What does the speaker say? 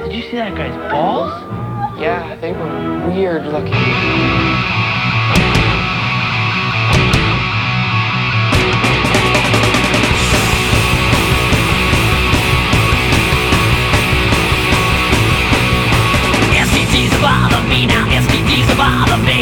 Did you see that guy's balls? Yeah, they were weird looking. STDs bother me now, STDs bother me.